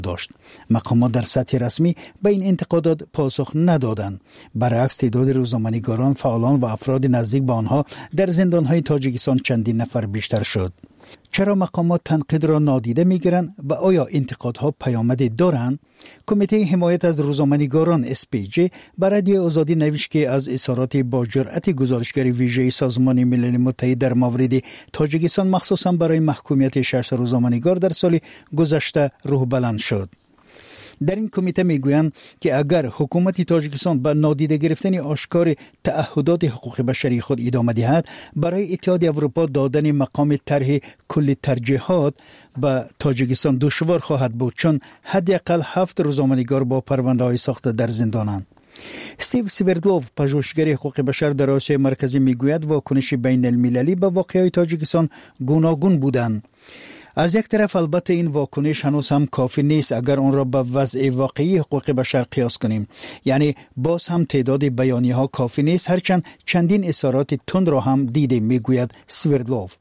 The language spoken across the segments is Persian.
داشت. مقامات در سطح رسمی به این انتقادات پاسخ ندادند. برعکس تعداد روزنامه‌نگاران، فعالان و افراد نزدیک به آنها در زندان‌های تاجیکستان چندین نفر بیشتر شد. چرا مقامات تنقید را نادیده می‌گیرند و آیا انتقادها پیامدی دارند؟ کمیته حمایت از روزنامه‌نگاران SPJ بر رادیو آزادی نوشت که از اظهارات با جرأت گزارشگر ویژه سازمان ملل متحد در مورد تاجیکستان مخصوصا برای محکومیت 6 روزنامه‌نگار در سال گذشته روح بلند شد. در این کمیته میگویند که اگر حکومت تاجیکستان به نادیده گرفتن آشکار تعهدات حقوق بشری خود ادامه دهد، برای اتحادیه اروپا دادن مقام طرح کل ترجیحات به تاجیکستان دشوار خواهد بود، چون حداقل 7 روزنامه‌نگار با پرونده‌های ساخته در زندانند. استیو سوردلوف، پژوهشگر حقوق بشر در آسیای مرکزی، میگوید واکنش بین المللی به واقعه تاجیکستان گوناگون بودند. از یک طرف البته این واکنش هنوز هم کافی نیست اگر آن را به وضع واقعی حقوق بشر قیاس کنیم. یعنی باز هم تعداد بیانیه ها کافی نیست، هرچند چندین اظهارات تند را هم دیدیم، میگوید سوردلوف.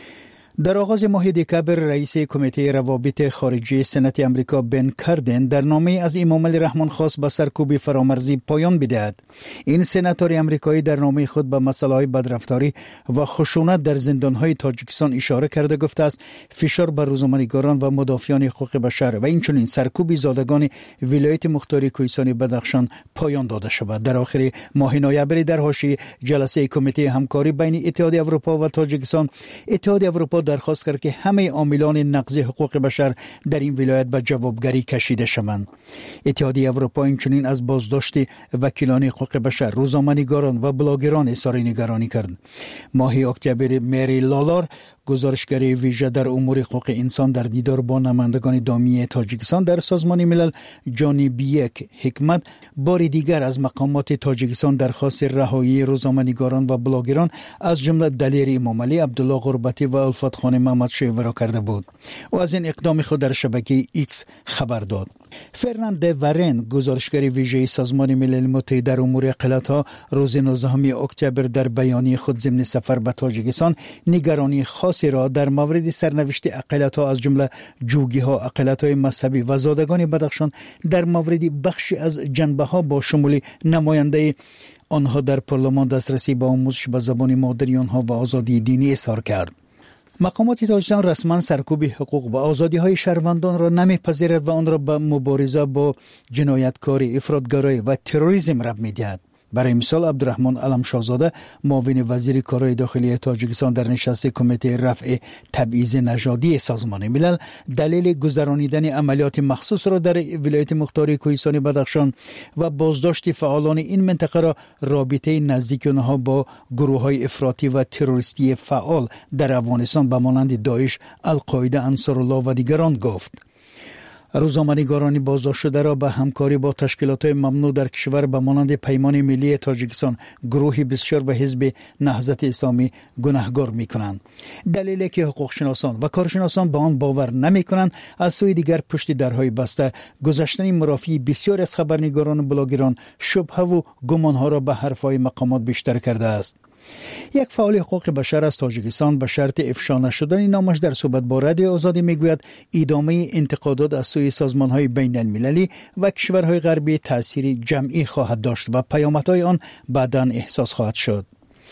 در آغاز ماه دکبر رئیس کمیته روابط خارجی سنت امریکا بن کاردن در نامه از امام علی رحمان خواست به سرکوب فرامرزی پایان بدهد. این سناتور امریکایی در نامه خود به مسائل بدرفتاری و خشونت در زندان‌های تاجیکستان اشاره کرده گفته است فشار بر روزنامه‌نگاران و مدافعان حقوق بشر و اینچنین سرکوب زادگان ولایت مختار کوهستان بدخشان پایان داده شود. در آخر ماه نوامبر در حاشیه جلسه کمیته همکاری بین اتحادیه اروپا و تاجیکستان، اتحادیه اروپا درخواست کرد که همه عاملان نقض حقوق بشر در این ولایت به جوابگری کشیده شوند. اتحادیه اروپا اینچنین از بازداشت وکیلان حقوق بشر، روزنامه‌نگاران و بلاگران اظهار نگرانی کرد. ماه اکتبر مری لالار، گزارشگر ویژه در امور حقوق انسان، در دیدار با نمایندگان دائمی تاجیکستان در سازمان ملل جانی بیک حکمت بار دیگر از مقامات تاجیکستان درخواست رهایی روزنامه‌نگاران و بلاگران از جمله دلیر امام علی، عبدالله غربتی و الفت خان محمد شیوه را کرده بود و از این اقدام خود در شبکه ایکس خبر داد. فرناند ورن، گزارشگر ویژه سازمان ملل متحد در امور اقلیت‌ها، روز 19 اکتبر در بیانیه خود ضمن سفر به تاجیکستان نگرانی خاصی را در مورد سرنوشت اقلیت‌ها از جمله جوگی‌ها، اقلیت‌های مذهبی و زادگان بدخشان در مورد بخشی از جنبه‌ها با شمول نماینده آنها در پارلمان دسترسی به آموزش به زبان مادری آنها و آزادی دینی اظهار کرد. مقامات تاجیکستان رسما سرکوب حقوق و آزادی‌های شهروندان را نمی‌پذیرد و آن را به مبارزه با جنایتکاری، افراطگرایی و تروریسم ربط می‌دهد. برای مثال عبدالرحمن علم شاهزاده، معاون وزیر کارهای داخلی تاجیکستان، در نشست کمیته رفع تبعیض نژادی سازمان ملل دلیل گذرانیدن عملیات مخصوص را در ولایت مختار کوهستان بدخشان و بازداشت فعالان این منطقه را رابطه نزدیک آنها با گروه‌های افراطی و تروریستی فعال در افغانستان به مانند داعش، القاعده، انصارالله و دیگران گفت. روزنامه‌نگاران بازداشت شده را به همکاری با تشکیلات ممنوع در کشور به مانند پیمان ملی تاجیکستان، گروه بسیار و حزب نهضت اسلامی گناهکار می‌کنند. دلیلی که حقوق شناسان و کارشناسان به آن باور نمی‌کنند، از سوی دیگر پشت درهای بسته گذاشتن مرافعی بسیار از خبرنگاران و بلاگران شبهه و گمانها را به حرفهای مقامات بیشتر کرده است. یک فعال حقوق بشر از تاجیکستان به شرط افشا نشدن نامش در صحبت با رادیو آزادی میگوید ادامه انتقادات از سوی سازمان‌های بین المللی و کشورهای غربی تأثیر جمعی خواهد داشت و پیامدهای آن بعداً احساس خواهد شد.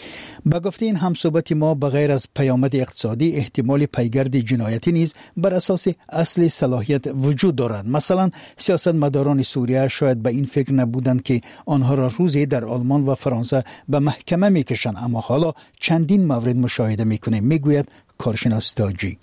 با گفته این همصحبت ما، بغیر از پیامد اقتصادی، احتمال پیگرد جنایتی نیز بر اساس اصل صلاحیت وجود دارد. مثلا سیاستمداران سوریه شاید به این فکر نبودند که آنها را روزی در آلمان و فرانسه به محکمه میکشند، اما حالا چندین مورد مشاهده میکنیم، میگوید کارشناس تاجیک.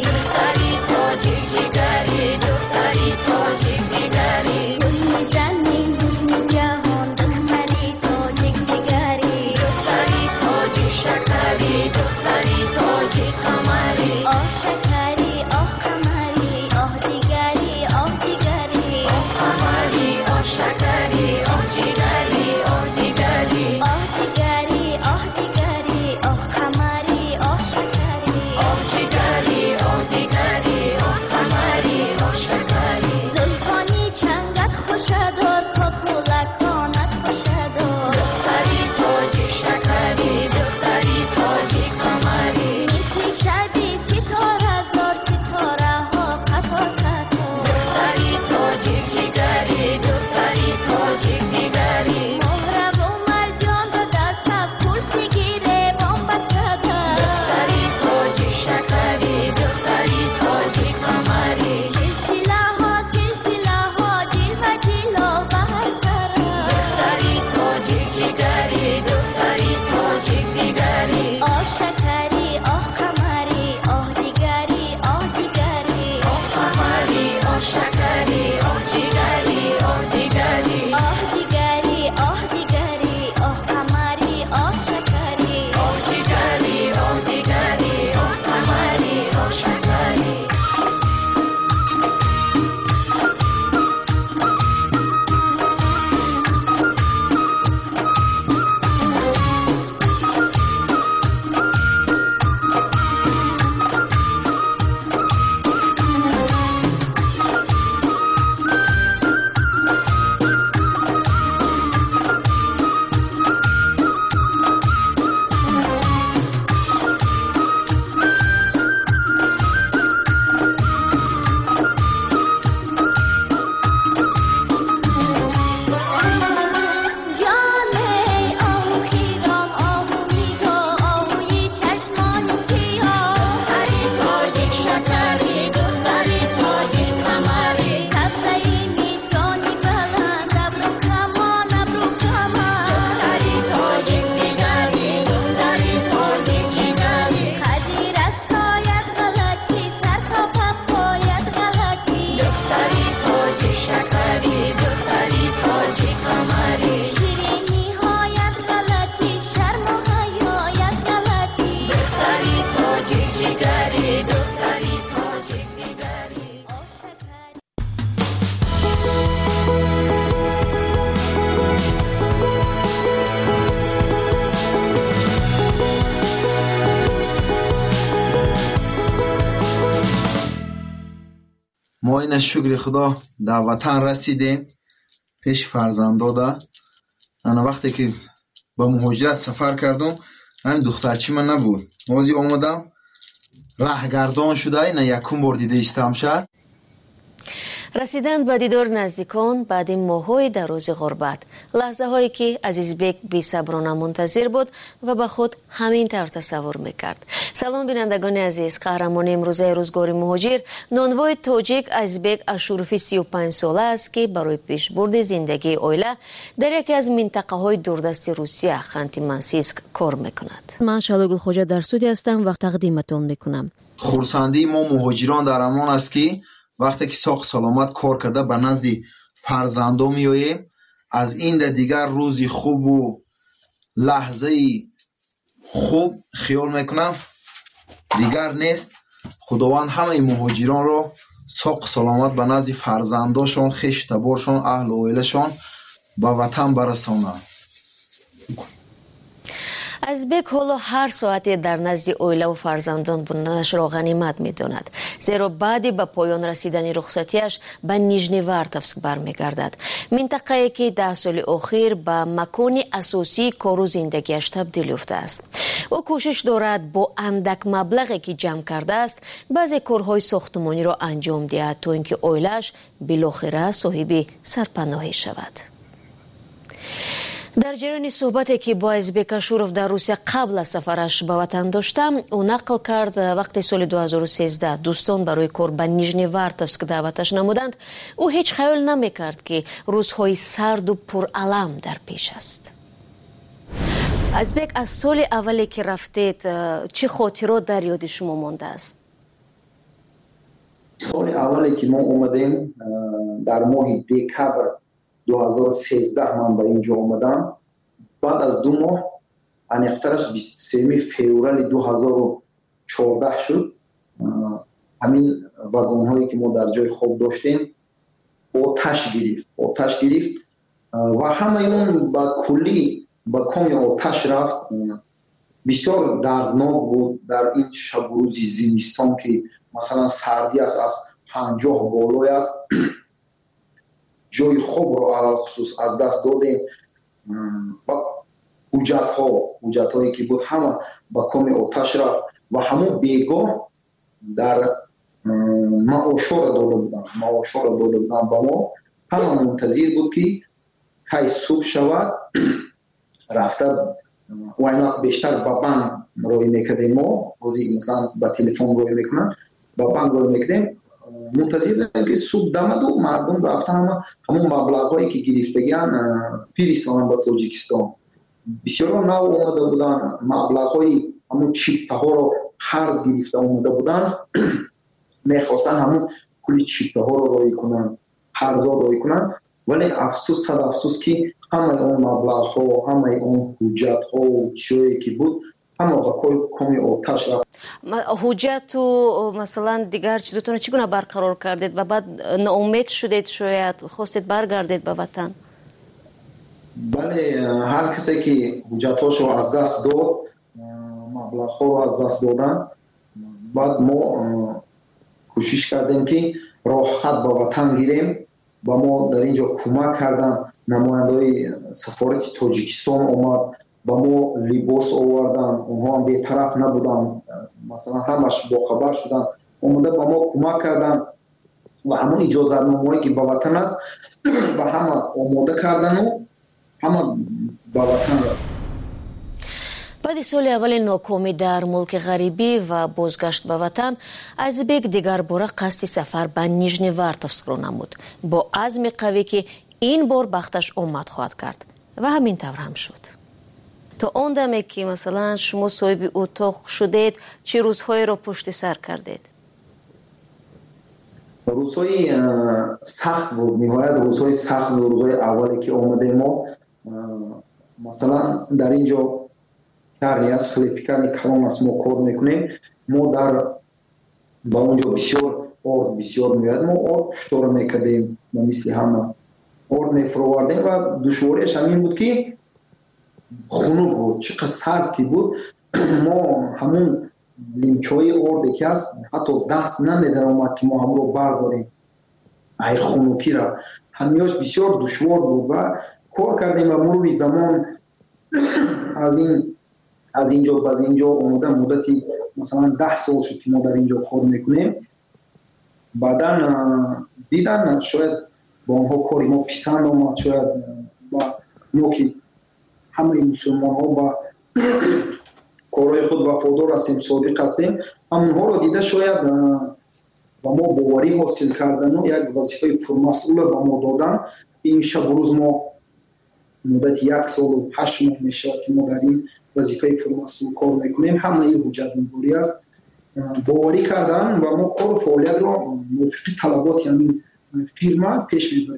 زن ما این شکر خدا در وطن رسیدیم پیش فرزنداده. انا وقتی که با مهاجرت سفر کردم همین دخترچی من نبود. موزی آمدم راهگردان شده این یکم بار دیده استم شد. رسیدن به دیدار نزدیکان بعد ماه‌های دراز غربت، لحظه هایی که عزیزبک بی‌صبرانه منتظر بود و به خود همین طور تصور میکرد. سلام بینندگان عزیز، قهرمان امروزه روزگار مهاجر نانوای تاجیک عزیزبک اشوروفی 35 ساله است که برای پیشبرد زندگی عائله در یکی از منطقه های دوردست روسیه خانتی منسیسک کار میکند. من شالوگل خوجا در سودی هستم و تقدیمتون میکنم. خورسندی ما مهاجران در امان است که وقتی که ساق سلامت کار کرده به نزد فرزندان میاییم. از این دیگر روزی خوب و لحظه خوب خیال میکنم دیگر نیست. خداوند همه مهاجران را ساق سلامت به نزد فرزنداشون، خویش تبارشون، اهل و عائلهشون به وطن برسانه. عزیزبک حالا هر ساعتی در نزد عائله و فرزندان بودنش را غنیمت می‌داند، زیرا بعد به پایان رسیدن رخصتیش به نیژنیوارتوفسک برمیگردد، منطقه‌ای که 10 سال اخیر به مکان اساسی کار و زندگیش تبدیل یافته است. او کوشش دارد با اندک مبلغی که جمع کرده است بعضی کارهای ساختمانی را انجام دهد تا اینکه عائله‌اش بالاخره صاحب سرپناهی شود. در جریان صحبتی که با عزیزبک اشورов در روسیه قبل از سفرش به وطن داشتم، او نقل کرد وقتی سال 2013 دوستان برای کار به نیژنیوارتوفسک دعوتش نمودند، او هیچ خیال نمیکرد که روزهای سرد و پرالم در پیش است. عزیزبک، از سال اولی که رفتید چه خاطرات در یاد شما مانده است؟ سال اولی که ما اومدیم در ماه دکبر 2013 من به اینجا آمدم. بعد از 2 ماه انیخترش 23 فوریه 2014 شد. همین واگن هایی که ما در جای خواب داشتیم آتش گرفت و همه اون با کلی با کمی آتش رفت. بسیار دردناک بود در این شب و روز زمستان که مثلا سردی است، از 50 بالای است. جای خوب رو علال خصوص از دست دادیم. حجت هایی که بود همه با کمی آتش رفت و همون بیگاه در معاشا را داده بودن با ما. همه منتظر بود که کی صبح شود رفته و اینا بیشتر با بانک روی میکردیم. ما مثلا با تلفن روی میکنن، با بانک روی میکردیم. منتظر داریم که صبح دمد و مردم رفته همون مبلغ که گرفتگیان پیرستان با تاجیکستان. بسیار نو آمده بودن، مبلغ های همون چیپه ها رو قرض گرفته آمده بودن. میخواستن همون کلی چیپه ها رو روی کنن، قرض ها روی کنن. ولی افسوس صد افسوس که همه اون مبلغ ها، همه اون حجت ها و چیزی که بود همه با کمی آتش رفت. حجت و مثلا دیگر چیزتون چگونه برقرار کردید و بعد ناامید شدید، شاید خواستید برگردید به وطن؟ بله، هر کسی که حجتاشو از دست داد، مبلغ ها از دست دادن، بعد ما کوشش کردیم که راحت به وطن گیریم. با ما در اینجا کمک کردن، نمایندهای سفارت تاجیکستان اومد با ما لباس آوردن، اونها هم بی‌طرف نبودن، مثلا همش با خبر شدن، اومده با ما کمک کردن و همون اجازت نامه‌ای که با وطن است و همه آماده کردن و همه با وطن رفتن. بعد سال اول ناکامی در ملک غریبی و بازگشت به وطن، عزیزبک دیگر باره قصد سفر به نیژنیوارتوفسک را نمود با عزم قوی که این بار بختش آمد خواهد کرد و همین طور هم شد. تا آن دمی که مثلا شما صاحب اتاق شدید چه روزهایی را پشت سر کردید؟ روزهای سخت بود، نهایت روزهای سخت بود. روزهای اولی که آمده ما مثلا در اینجا کاری از خلیپیکرنی کلام است ما کار میکنیم. ما در با اونجا بسیار میاد، ما آرد پشتار میکردیم مثل همه آرد میفروردیم و دشواریش همین بود که خنک بود، چقدر سرد که بود. ما همون لیمچهای آرد که هست حتی دست نمیدن اومد که ما هم رو برداریم. ай хунукира ҳамёш бисёр душвор буд ва кор кардем ва мурури замон аз инҷо ба инҷо омада муддати масалан 10 сол шуд ки мо дар инҷо кор мекунем. баъдан дидан шояд ба онҳо кори мо писанд омад, шояд ба мо ки ҳамаи мусулмонҳо ба корҳои худ вафодор ҳастем, содиқ ҳастем, ҳамонҳоро дида шояд ба мо боварӣ ҳосил кардану як вазифаи пурмасъула ба мо додан. ин шабу рӯз мо муддати 1 солу 8 моҳ мешавад ки мо дар ин вазифаи пурмасъул кор мекунем. ҳамаи ҳуҷҷатнигорӣ аст. боварӣ кардан ва мо кору фаъолиятро мувофиқи талаботи ҳамин фирма пеш мебарем.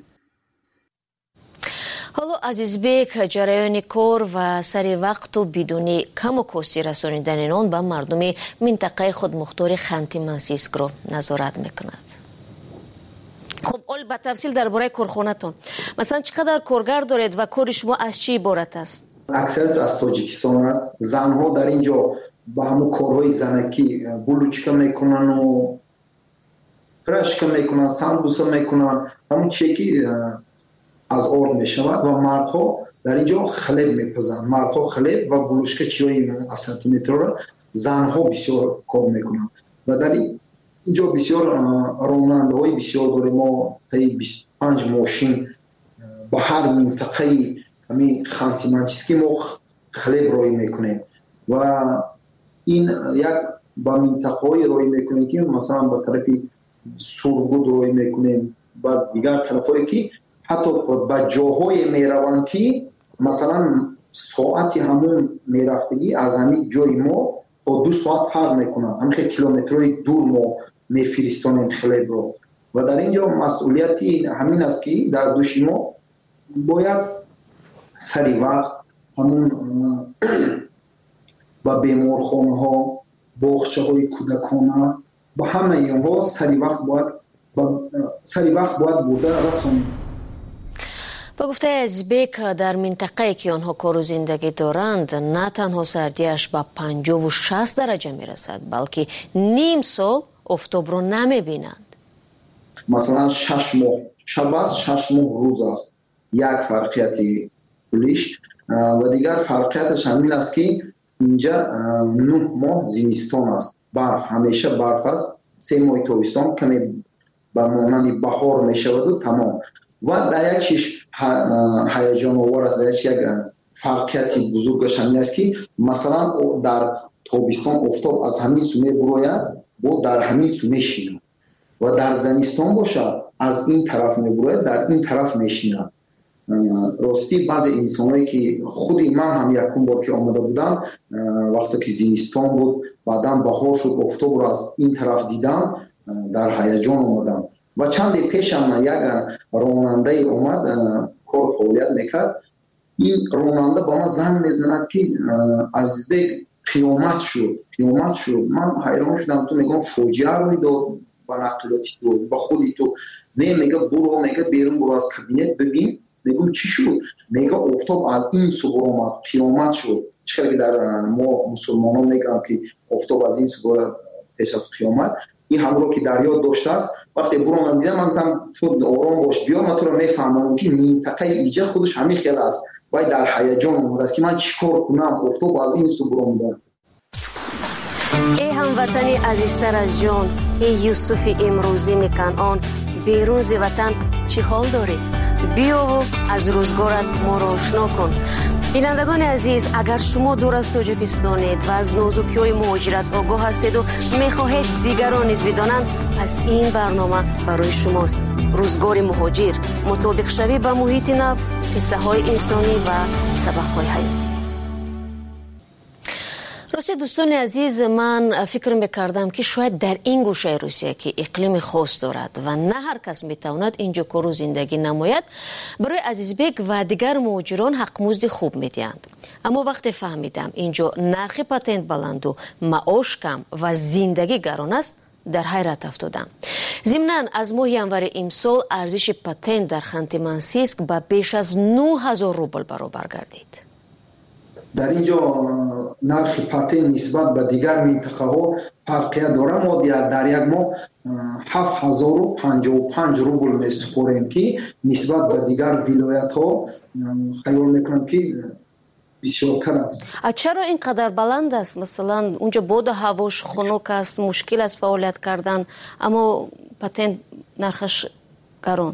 ҳоло Азизбек, ҷараёни кор ва сари вақту бидуни каму кости расонидани он ба мардуми минтақаи худмухтори Ханти-Мансийскро назорат мекунад. хуб, ол ба тафсил дар бораи корхонатон, масалан чӣ қадар коргар доред ва кори шумо аз чӣ иборат аст? аксарияш аз Тоҷикистон аст. занҳо дар ин ҷо ба ҳамун корҳои занакӣ булучка мекунану прашка мекунанд, самбуса мекунанд, ҳамун чие ки аз орд мешавад ва мардҳо дар ин ҷо хлеб мепазанд. мардҳо хлеб ва булушка чиёи асортиментро, занҳо бисёр кор мекунанд ва дар ин ҷо бисёр ронандаҳои бисёр дорем. мо таи 25 мошин ба ҳар минтақаи ҳамин Ханти-Мансийский мо хлеб роҳӣ мекунем ва ин як ба минтақаҳои роҳӣ мекунем ки масалан ба тарафи Сургуд роҳӣ мекунем, ба дигар тарафҳое ки ҳатто ба ҷоҳое мераванд ки масалан соати ҳамун мерафтагӣ аз ҳамин ҷои мо то 2 соат фарқ мекунад. ҳамин километрои дур мо мефиристонем хлебро ва дар ин ҷо масъулияти ҳамин аст ки дар души мо бояд сари вақт ҳамун ба беморхонаҳо, боғчаҳои кӯдакона, ба ҳамаи онҳо сари вақт бояд бурда расонем. ба гуфтаи Азизбек, дар минтақае ки онҳо кору зиндагӣ доранд, на танҳо сардиаш ба 50-60 дараҷа мерасад, балки ним сол офтобро намебинанд. масалан 6 моҳ шаб аст, 6 моҳ рӯз аст. як фарқияти кулиш ва дигар фарқияташ ҳамин аст ки инҷа 9 моҳ зимистон аст, барф, ҳамеша барф аст. 3 моҳи тобистон каме ба монанди баҳор мешаваду тамом. ва дар як чиш ҳаяҷоновар аст, дар як фарқияти бузургаш ҳамин аст ки масалан дар тобистон офтоб аз ҳамин су мебурояд, бо дар ҳамин су мешинад ва дар зимистон бошад аз ин тараф мебурояд, дар ин тараф мешинад. рости баъзе инсонҳое ки худи ман ҳам якум бор ки омада будам, вақте ки зимистон буд, баъдан баҳор шуд, офтобро аз ин тараф дидам, дар ҳаяҷон омадам. ва чанде пешам як ронандаи омад, кор фаъолият мекард. ин ронанда ба ман занг мезанад ки Азизбек қиёмат шуд. ман ҳайрон шудам. ту мегӯям фоҷиа рӯй дод ба нақлиёти ту, ба худи ту. не мега буро, мега берун буро аз кабинет бибин. мегӯям чӣ шуд? мега офтоб аз ин су буромад, қиёмат шуд. чӣ қадar ки дар мо мусулмонон мегӯям ки офтоб аз ин су буромад пеш аз қиёмат. این همراه که در یاد داشته است. وقتی برو من دیدم من گفتم تو آرام باش، بیا من تو رو میفهمم که منطقه ایجا خودش همین خیال است. باید در هیجان اومده است که من چیکار کنم، افتاد از این سو بروم. ای هموطنی عزیزتر از جان، ای یوسف امروزی کنعان، بیرون ز وطن چی حال داری؟ بیا و از روزگارت ما را آشنا کن. بینندگان عزیز، اگر شما دور از تاجیکستانید و از نازکی‌های مهاجرت آگاه هستید و می‌خواهید دیگران نیز بدانند، پس این برنامه برای شماست. روزگار مهاجر، مطابق شوی به محیط نو، قصه‌های انسانی و سبق‌های حیاتی. راستی دوستان عزیز، من فکر میکردم که شاید در این گوشه روسیه که اقلیم خاص دارد و نه هر کس میتواند اینجا کار و زندگی نماید، برای عزیزبک و دیگر مهاجران حق مزد خوب میدهند. اما وقتی فهمیدم اینجا نرخ پاتنت بلند و معاش کم و زندگی گران است، در حیرت افتادم. ضمناً از ماه ینور امسال ارزش پاتنت در خانتی-مانسیسک به بیش از 9000 روبل برابر گردید. در اینجا نرخ پاتین نسبت به دیگر منطقه ها فرقیت داره. ما در یک ماه 7055 روبل میسپریم که نسبت به دیگر ولایت ها خیال میکنم که بسیارتر است. چرا اینقدر بلند است؟ مثلا اونجا بود هواش خنک است، مشکل است فعالیت کردن، اما پاتین نرخش گران.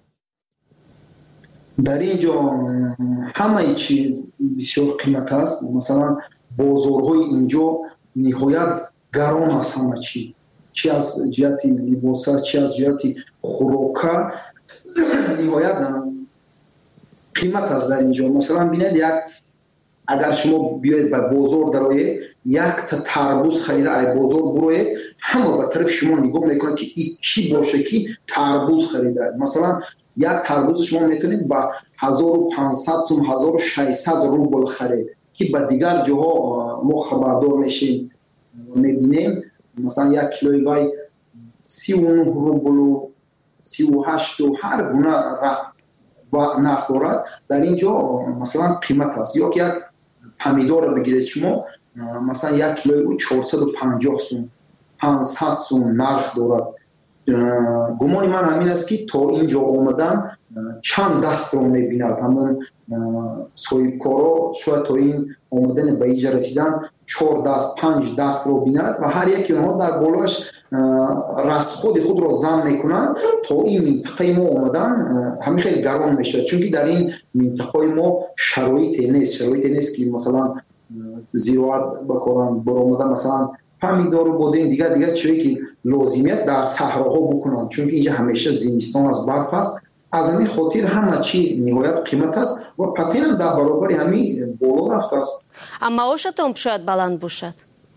در اینجا همه چی بسیار قیمت است. مثلا بازارهای اینجا نهایت گران است. همه چی از جهت لباس، چی از جهت خوراک نهایت قیمت است در اینجا. مثلا بینید اگر شما بیاید به بازار دروید، یک تا تربوز خریده ای بازار بروید، همه به طرف شما نگاه میکنن که این کی باشه که تربوز خریده. مثلا یک تربوز شما میتونید با 1500 سوم 1600 روبل خرید که به دیگر جاها ما خبردار میشیم میبینیم مثلا یک کیلوی وای 39 روبل و 38 و هر گونه و نرخ دارد. در اینجا مثلا قیمت است. یا یک پمیدور بگیرید شما مثلا یک کیلوی 450 سوم 500 سوم نرخ دارد. گمان من همین است که تا اینجا آمدن چند دست رو میبیند. همون صاحبکارا شاید تا این آمدن به اینجا رسیدن 4 دست 5 دست رو بیند و هر یکی اونها در بالاش رسخود خود رو زم میکنن تا این منطقه ما آمدن. همین خیلی گران میشه چون که در این منطقه ما شرایط نیست که مثلا زراعت بکنن برآمدن مثلا پمیدار و بادرنگ دیگر چیزی که لازمی است در صحراها بکنن چون که اینجا همیشه زمستان از برف است. از همین خاطر همه چی نهایت قیمت است و پاتین هم در برابر همین بالا رفته است. اما معاشتون شاید بلند باشد.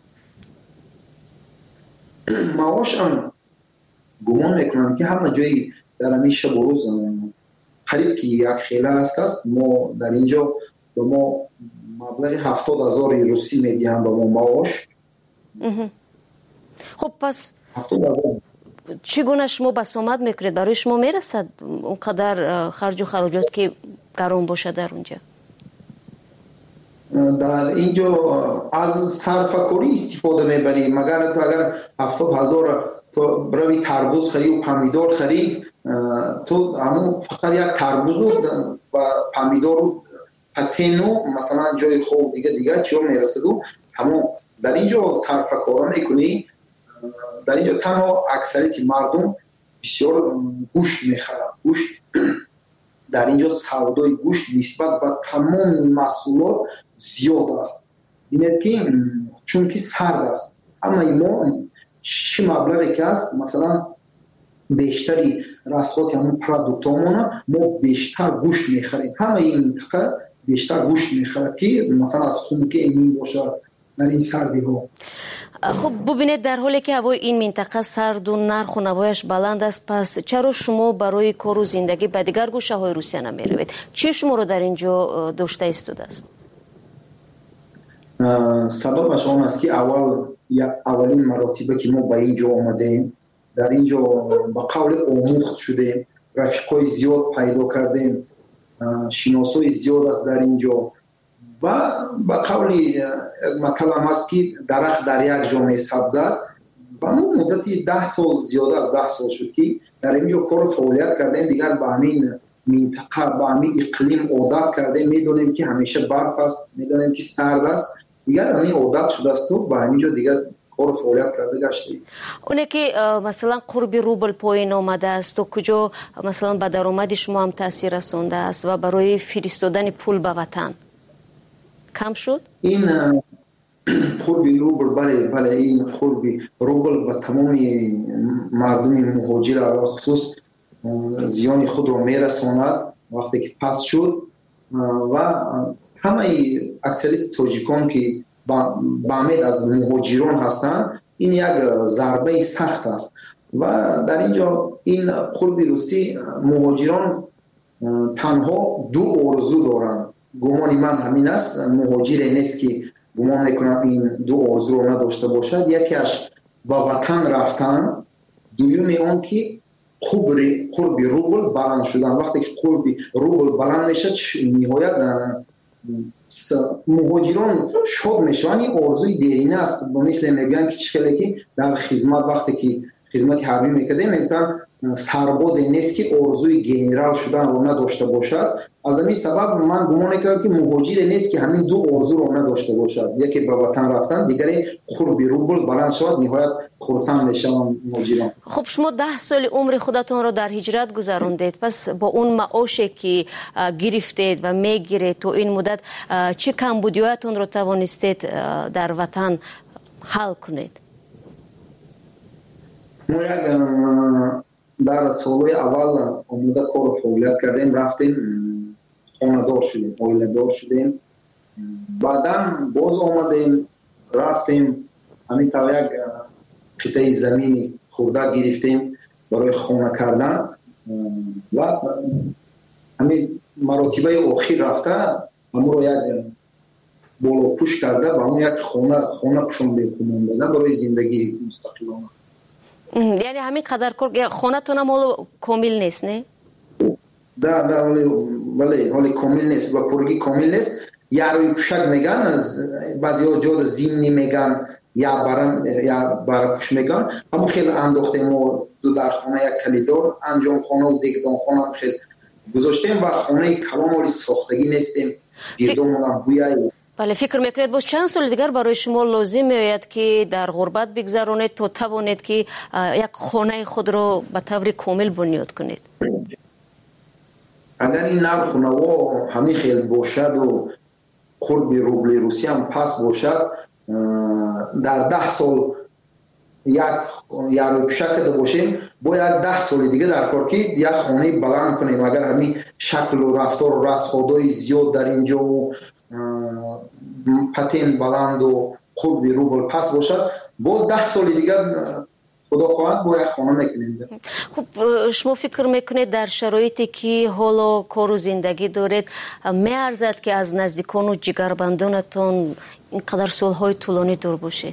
معاش هم گمان میکنم که همه جایی در همین شب و روز قریب که یک خیله است. ما در اینجا به ما مبلغ 70,000 روسی میدیم به ما معاش. خب پس چگونه شما بسامد میکنید؟ برای شما میرسد اونقدر خرج و خراجات که گران باشه در اونجا؟ در اینجا از صرفه‌کاری استفاده میبریم. اگر 70,000 تو برای تربوز خرید و پمیدار خرید تو همون فقط یک تربوز و پمیدار و پاتین و مثلا جای خوب دیگه چیو میرسد و همون در اینجا صرفه‌کاری میکنی. در اینجا تنها اکثریت مردم بسیار گوشت میخرن. گوشت در اینجا سودای گوشت نسبت به تمام محصولات زیاد است. ببینید که چون که سرد است اما ما چه مبلغی که است مثلا بیشتری رسوات همون پروداکتامون ما بیشتر گوشت میخریم. همه این منطقه بیشتر گوشت میخرد که مثلا از خون که امین باشد در این سردی ها. خب ببینید در حالی که هوای این منطقه سرد و نرخ و نوایش بلند است، پس چرا شما برای کار و زندگی به دیگر گوشه های روسیه نمی روید؟ چی شما رو در اینجا داشته ایستاده است؟ سببش آن است که اولین مراتبه که ما به اینجا آمدیم در اینجا با قول آموخت شدیم، رفیقای زیاد پیدا کردیم، شناسای زیاد است در اینجا و با قولی مطلب هست که درخت در یک جامعه سبزد و ما مدتی 10 سال زیاده از 10 سال شد که در اینجا کار فعالیت کردیم. دیگر به همین منطقه به همین اقلیم عادت کردیم. میدونیم که همیشه برف است، میدونیم که سرد است، دیگر همین عادت شده است و به همینجا دیگر کار فعالیت کرده گشتیم. اونه که مثلا قرب روبل پایین آمده است و کجا مثلا به درآمد شما هم تاثیر رسونده است و برای فرستادن پول به وطن کم شد؟ این قرب روبل بله این قرب روبل به تمام مردم مهاجر علاوه خصوص زیان خود را میرساند وقتی که پس شد و همه اکثریت تاجیکان که با امید از مهاجران هستند این یک ضربه سخت است و در اینجا این قرب روسی مهاجران تنها 2 آرزو دارند. گمان من همین است، مهاجر نیست که گمان میکنم این 2 آرزو رو نداشته باشد. یکیش با وطن رفتن، دومی آن که قرب روبل بلند شدن. وقتی که قرب روبل بلند میشه نهایت مهاجران شاد میشن. این آرزوی دیرینه است. مثل میگن که چخیلی که در خدمت وقتی که خدمت حربی میکرده میگن سربازی نیست که آرزوی گنرال شدن رو نداشته باشد. از همین سبب من گمان کردم که مهاجر نیست که همین دو آرزو رو نداشته باشد، یکی به وطن رفتن، دیگری قرب روبل بلند شود. نهایت خرسند میشن مهاجران. خب شما 10 سال عمر خودتون رو در هجرت گذراندید، پس با اون معاشی که گرفتید و میگیرید تو این مدت چه کمبودیاتون رو توانستید در وطن حل کنید؟ ما یک در سالهای اول آمده کار فعالیت کردیم، رفتیم خانه دار شدیم، عائله دار شدیم. بعدا باز آمدیم رفتیم همین طور یک قطعه زمین خورده گرفتیم برای خانه کردن و همین مراتبه آخر رفته همون رو یک بالا پوش کرده و همون یک خانه پوشاندیم دادن برای زندگی مستقلانه. یعنی همین قدر خانه تون هم کامل نیست نه؟ ولی حالی کامل نیست و پرگی کامل نیست. یا روی کشک میگن، از بعضی ها جاد زمینی میگن یا برپوش میگن. همون خیلی انداختیم و دو در خانه یک کلیدار انجام خانه و دیگدان خانه هم خیلی گذاشتیم و خانه کلام حالی ساختگی نیستیم. گردون هم بویایی. بله، فکر میکنید باز چند سال دیگر برای شما لازم میآید که در غربت بگذرانید تا توانید که یک خانه خود را به طور کامل بنیاد کنید؟ اگر این نرخ نوا همین خیلی باشد و قرب روبل روسی هم پس باشد، در 10 سال یک روی پشک باشیم باید 10 سال دیگه در کار که یک خانه بلند کنیم. اگر همین شکل و رفتار و رسخادهای زیاد در اینجا و پتین بلند و خود بی روبل پس باشد، باز 10 سال دیگر خدا خواهد باید خانه میکنید. خب شما فکر میکنید در شرایطی که حالا کار و زندگی دارید میارزد که از نزدیکان و جگربندانتون اینقدر سالهای طولانی دور باشید؟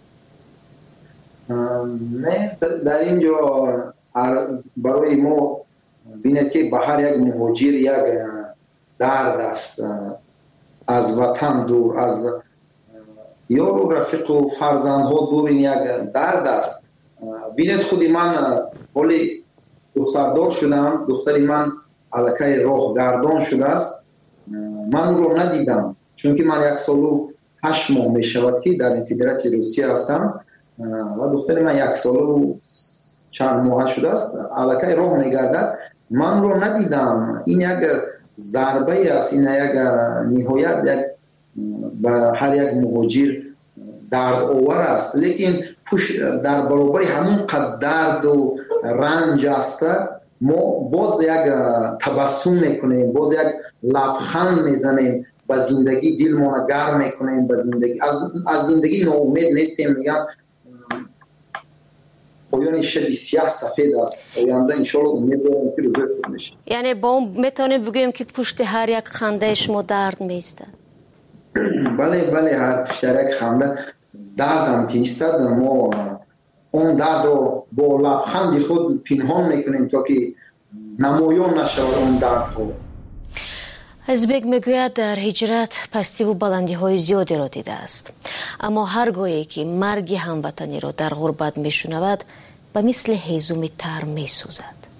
نه، در اینجا برای ما بینید که به هر یک مهاجر یک درد است. از وطن دور، از یار و رفیق و فرزندها دور، این یک درد است. بینید خودی من حالی دختردار شدم، دختری من علاقه راه گردان شده است. من رو ندیدم چون که من 1 سال و 8 ماه می شود که در فدراسیون روسیه هستم و دختر من 1 سال و چند ماه شده است علاقه راه می گردد. من رو ندیدم. این یک ضربه است، این یک نهایت یک به هر یک مهاجر درد آور است. لیکن در برابر همون قدر درد و رنج است ما باز یک تبسم میکنیم، باز یک لبخند میزنیم، با زندگی دل ما گرم میکنیم، با زندگی از زندگی ناامید نیستیم. میگم پایان شب سیاه سفید است. آینده انشالله امید دارم که روزی خوب میشه. یعنی با اون میتونیم بگیم که پشت هر یک خنده شما درد میستد؟ بله، هر پشت یک خنده دردم که ایستد ما اون درد رو با لبخند خود پنهان میکنیم تا که نمایان نشود اون درد خود. ازبک میگوید در هجرت پستی و بلندی های زیادی را دیده است، اما هرگاهی که مرگ هموطنی را در غربت میشنود به مثل هیزم تر میسوزد.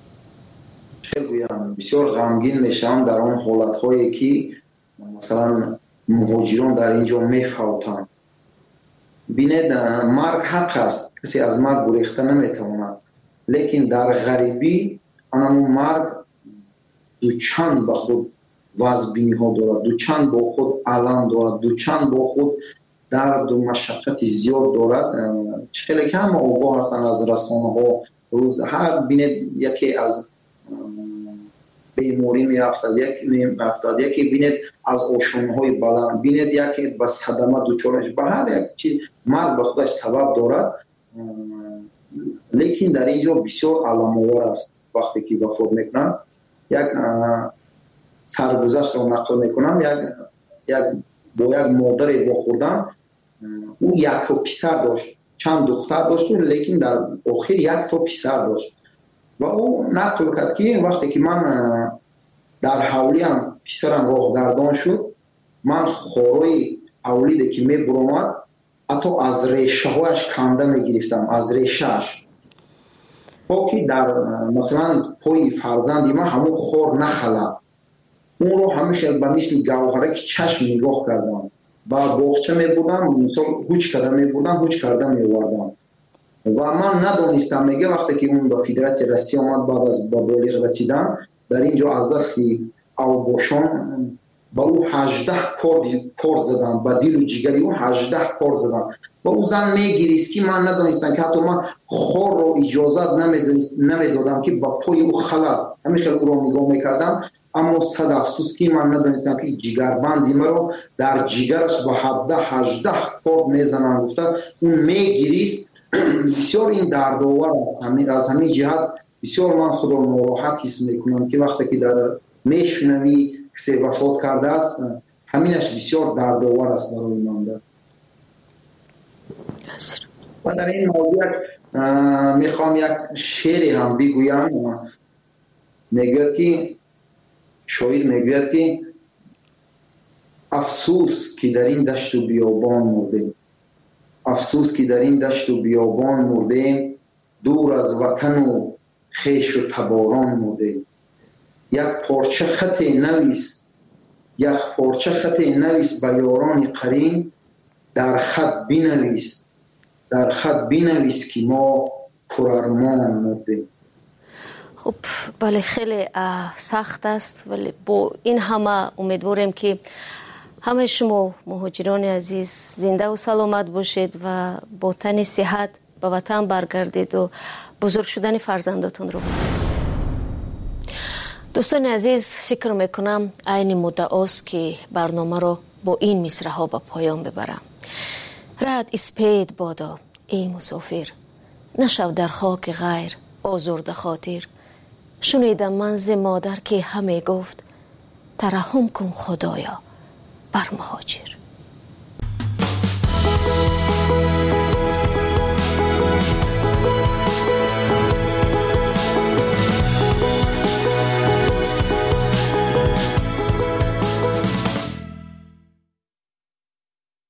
بسیار غمگین میشم در آن حالت هایی که مثلا مهاجران در اینجا میفوتند. بینید مرگ حق است، کسی از مرگ گریخته نمیتواند، لیکن در غریبی اون مرگ دوچند به خود وزبینی ها دارد، دوچند با خود علم دارد، دوچند با خود درد و مشقت زیاد دارد. خیلی کم آگاه هستند از رسانه ها. روز هر بینید یکی از بیماری میافتد، یکی بینید از آشوب های بلند، بینید یکی به صدمه دوچارش. به هر یک چیز مرگ به خودش سبب دارد، لیکن در اینجا بسیار علم آور است. وقتی که وفات میکنن یک سرگذشت رو نقل میکنم، با یک مادر واخوردن، او 1 تا پسر داشت، چند دختر داشت، لیکن در آخر 1 تا پسر داشت و او نقل کرد که وقتی که من در حولیم پسرم راه گردان شد، من خوروی اولیده که میبرومد حتی از ریشه هایش کنده میگرفتم، از ریشهش تا که در مثلا پای فرزندی من همون خور نخلد. اون رو همیشه به مثل گوهره که چشم نگاه کردم با باغچه میبردم، مثلا هوچ کرده میبردم، هوچ کرده میوردم و من ندانستم. میگه وقتی که اون به فدراسیون روسیه آمد بعد از به بالغ رسیدن در اینجا از دستی اوباشان با او 18 کورد زدن، با دیل و جگری او 18 کورد زدن و او زن میگیریست که من ندانستم که حتی من خور رو اجازت نمیدادم که با پای او خلد، همیشه او رو نگاه میکردم. اما صد افسوس که من ندانستم که جگربندی مرا در جگرش با 18 کورد میزنن. گفته اون میگیریست. بسیار این دردآور از همین جهت بسیار من خود را ناراحت حس میکنم که وقتی که در میشنوی کسی وفات کرده است همینش بسیار دردآور است برای من. و در این موضوع میخوام یک شعری هم بگویم. میگوید که شاعر میگوید که افسوس که در این دشت و بیابان مردیم، افسوس که در این دشت و بیابان مردیم، دور از وطن و خیش و تباران مردیم. یک پارچه خط نویس، یک پارچه خط نویس به یاران قرین، در خط بنویس، در خط بنویس که ما پرارمان مردیم. خب بله خیلی سخت است، ولی با این همه امیدواریم که همه شما مهاجران عزیز زنده و سلامت باشید و با تن صحت به وطن برگردید و بزرگ شدن فرزنداتون رو بدید. دوستان عزیز، فکر میکنم عین مدعاست که برنامه رو با این مصرع‌ها به پایان ببرم. رد اسپید بادا ای مسافر، نشو در خاک غیر آزرده خاطر. شنیدم من ز مادر که همه گفت، ترحم کن خدایا بر مهاجر.